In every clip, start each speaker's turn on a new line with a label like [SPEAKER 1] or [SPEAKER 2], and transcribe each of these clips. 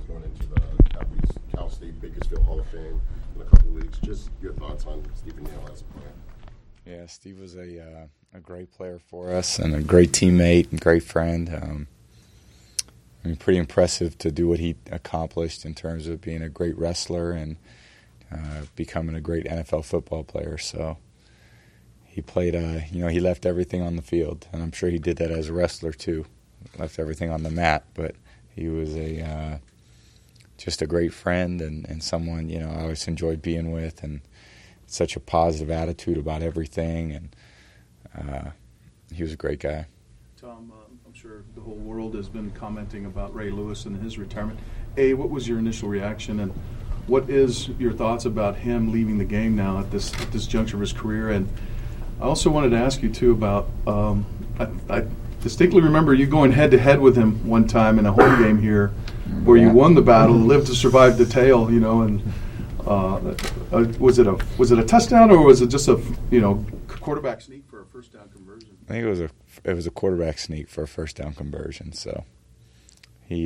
[SPEAKER 1] Daniels going into the Cal State Bakersfield Hall of Fame in a couple of weeks. Just your thoughts on Stephen Neal as a player.
[SPEAKER 2] Yeah, Steve was a great player for us and a great teammate and great friend. Pretty impressive to do what he accomplished in terms of being a great wrestler and becoming a great NFL football player. So he played, he left everything on the field, and I'm sure he did that as a wrestler too. Left everything on the mat, but he was just a great friend and someone I always enjoyed being with, and such a positive attitude about everything, and he was a great guy.
[SPEAKER 3] Tom, I'm sure the whole world has been commenting about Ray Lewis and his retirement. What was your initial reaction, and what is your thoughts about him leaving the game now at this juncture of his career? And I also wanted to ask you too about I distinctly remember you going head-to-head with him one time in a home game here, where you won the battle, lived to survive the tale, and was it a touchdown, or was it just a quarterback sneak for a first down conversion?
[SPEAKER 2] I think it was a quarterback sneak for a first down conversion. So he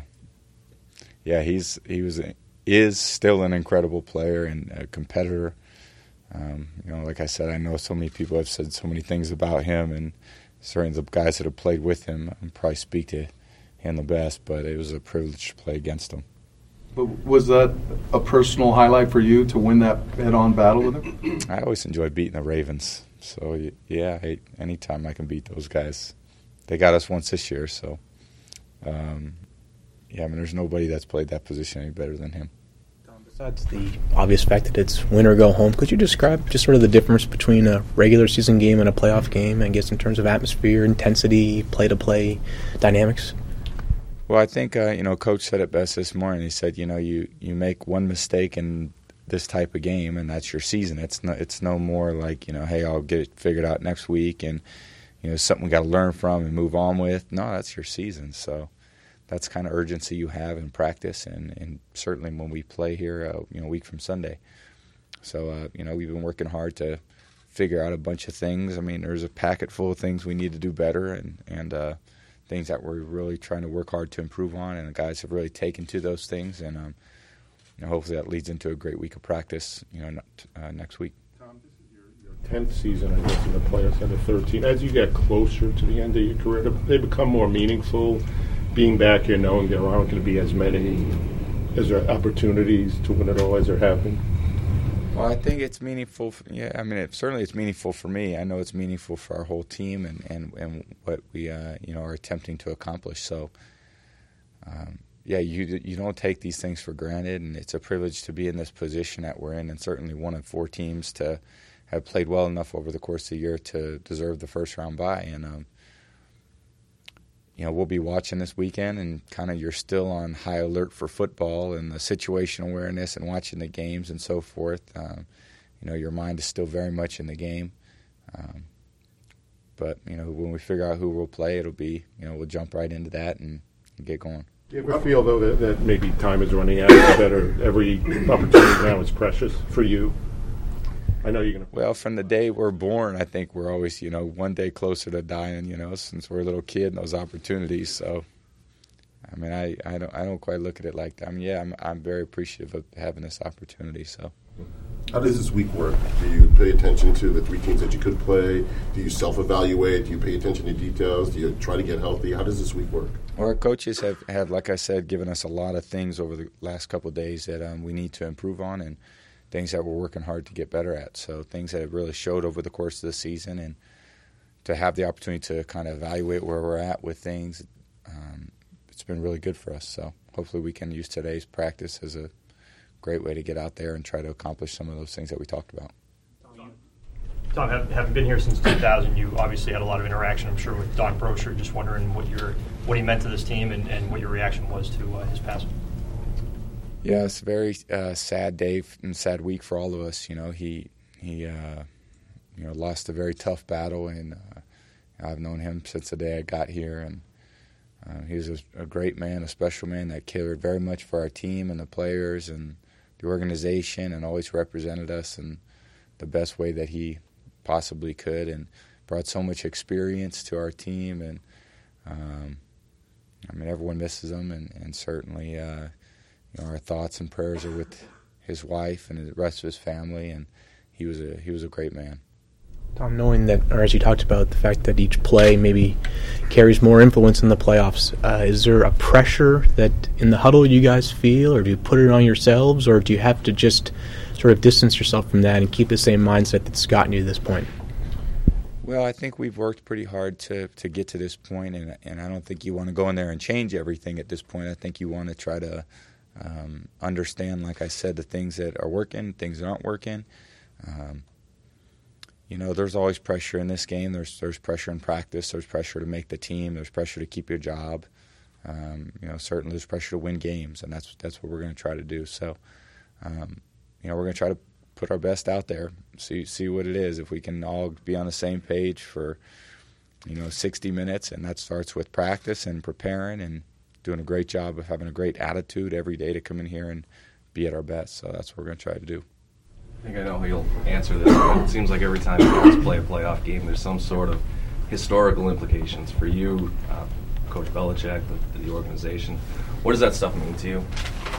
[SPEAKER 2] is still an incredible player and a competitor. Like I said, I know so many people have said so many things about him, and certainly the guys that have played with him probably speak to him the best, but it was a privilege to play against him.
[SPEAKER 3] But was that a personal highlight for you to win that head-on battle with him?
[SPEAKER 2] I always enjoyed beating the Ravens. So, yeah, anytime I can beat those guys. They got us once this year, so, there's nobody that's played that position any better than him.
[SPEAKER 4] Besides the obvious fact that it's win or go home, could you describe just sort of the difference between a regular season game and a playoff game, I guess, in terms of atmosphere, intensity, play-to-play dynamics?
[SPEAKER 2] Well, I think, Coach said it best this morning. He said, you make one mistake in this type of game, and that's your season. It's no more like, hey, I'll get it figured out next week, and, something we got to learn from and move on with. No, that's your season. So that's kind of urgency you have in practice, and certainly when we play here, a week from Sunday. So, we've been working hard to figure out a bunch of things. I mean, there's a packet full of things we need to do better, and things that we're really trying to work hard to improve on, and the guys have really taken to those things, and hopefully that leads into a great week of practice, next week.
[SPEAKER 5] Tom, this is your 10th season, I guess, in the Players Center 13. As you get closer to the end of your career, do they become more meaningful, being back here, knowing there aren't going to be as many opportunities to win it all as there have been?
[SPEAKER 2] Well, I think it's meaningful. Certainly it's meaningful for me. I know it's meaningful for our whole team and what we are attempting to accomplish. So, you don't take these things for granted, and it's a privilege to be in this position that we're in, and certainly one of 4 teams to have played well enough over the course of the year to deserve the first round bye. And we'll be watching this weekend, and kind of you're still on high alert for football and the situational awareness and watching the games and so forth. Your mind is still very much in the game. But when we figure out who we'll play, it'll be, we'll jump right into that and get going.
[SPEAKER 5] Do you ever feel, though, that maybe time is running out, that every opportunity now is precious for you? I know you're going to.
[SPEAKER 2] Well, from the day we're born, I think we're always, one day closer to dying, since we're a little kid and those opportunities. So, I don't quite look at it like that. I'm very appreciative of having this opportunity. So,
[SPEAKER 1] how does this week work? Do you pay attention to the 3 teams that you could play? Do you self-evaluate? Do you pay attention to details? Do you try to get healthy? How does this week work?
[SPEAKER 2] Well, our coaches have, like I said, given us a lot of things over the last couple of days that we need to improve on, and things that we're working hard to get better at. So things that have really showed over the course of the season, and to have the opportunity to kind of evaluate where we're at with things, it's been really good for us. So hopefully we can use today's practice as a great way to get out there and try to accomplish some of those things that we talked about.
[SPEAKER 6] Tom, having been here since 2000, you obviously had a lot of interaction, I'm sure, with Don Brosher. Just wondering what he meant to this team and what your reaction was to his passing.
[SPEAKER 2] Yeah, it's a very sad day and sad week for all of us. He lost a very tough battle, and I've known him since the day I got here, and he was a great man, a special man that cared very much for our team and the players and the organization, and always represented us in the best way that he possibly could, and brought so much experience to our team. And everyone misses him, and certainly our thoughts and prayers are with his wife and the rest of his family, and he was a great man.
[SPEAKER 4] Tom, knowing that, or as you talked about, the fact that each play maybe carries more influence in the playoffs, is there a pressure that in the huddle you guys feel, or do you put it on yourselves, or do you have to just sort of distance yourself from that and keep the same mindset that's gotten you to this point?
[SPEAKER 2] Well, I think we've worked pretty hard to get to this point, and I don't think you want to go in there and change everything at this point. I think you want to try to understand, like I said, the things that are working, things that aren't working. There's always pressure in this game. There's pressure in practice. There's pressure to make the team. There's pressure to keep your job. Certainly there's pressure to win games, and that's what we're going to try to do. So, we're going to try to put our best out there, see what it is. If we can all be on the same page for, 60 minutes, and that starts with practice and preparing and doing a great job of having a great attitude every day to come in here and be at our best. So that's what we're going to try to do.
[SPEAKER 7] I think I know how you'll answer this, but it seems like every time you guys play a playoff game, there's some sort of historical implications for you, Coach Belichick, the organization. What does that stuff mean to you?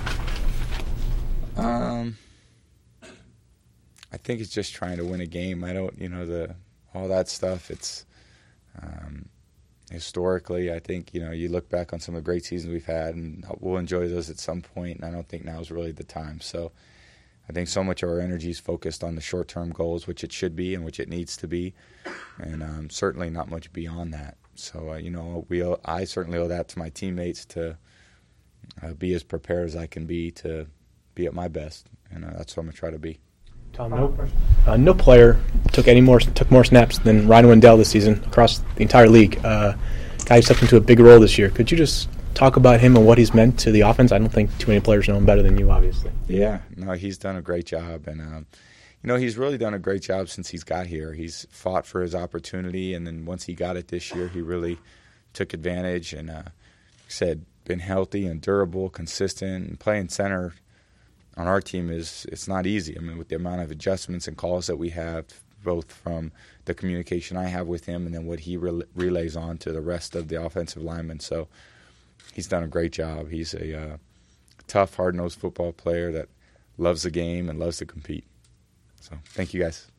[SPEAKER 2] I think it's just trying to win a game. I don't, all that stuff. It's historically, I think, you look back on some of the great seasons we've had, and we'll enjoy those at some point, and I don't think now is really the time. So I think so much of our energy is focused on the short-term goals, which it should be and which it needs to be, and certainly not much beyond that. So, I certainly owe that to my teammates to be as prepared as I can be to be at my best, and that's what I'm going to try to be.
[SPEAKER 4] Tom, no player took more snaps than Ryan Wendell this season across the entire league. Guy stepped into a big role this year. Could you just talk about him and what he's meant to the offense? I don't think too many players know him better than you, obviously.
[SPEAKER 2] Yeah, no, he's done a great job, and he's really done a great job since he's got here. He's fought for his opportunity, and then once he got it this year, he really took advantage and, been healthy and durable, consistent, and playing center on our team it's not easy. I mean, with the amount of adjustments and calls that we have, both from the communication I have with him and then what he relays on to the rest of the offensive linemen. So he's done a great job. He's a tough, hard-nosed football player that loves the game and loves to compete. So thank you, guys.